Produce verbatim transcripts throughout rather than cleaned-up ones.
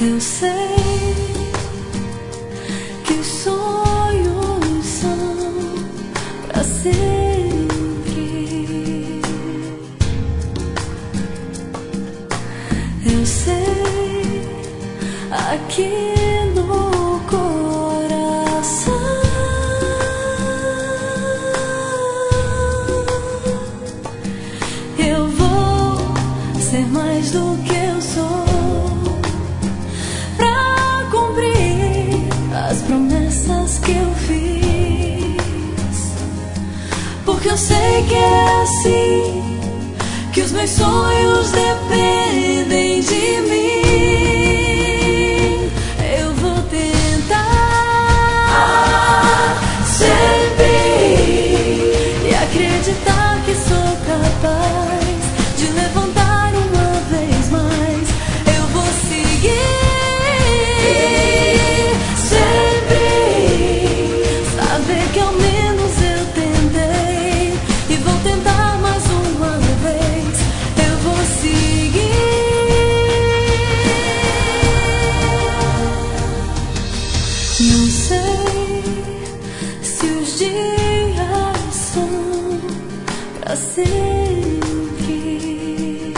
Eu sei que os sonhos são pra sempre. Eu sei aqui no coração eu vou ser mais do que eu sou, as promessas que eu fiz, porque eu sei que é assim, que os meus sonhos dependem de mim. Eu vou tentar sempre e acreditar que sou capaz de levantar uma vez mais. Eu vou seguir que ao menos eu tentei e vou tentar mais uma vez. Eu vou seguir. Não sei se os dias são pra sempre.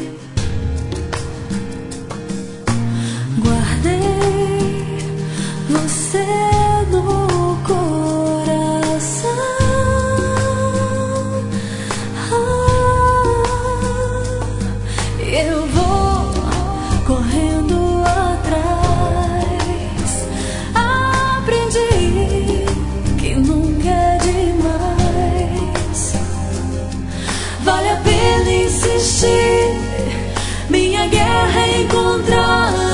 Guardei você no coração. Eu vou correndo atrás. Aprendi que nunca é demais. Vale a pena insistir. Minha guerra é encontrar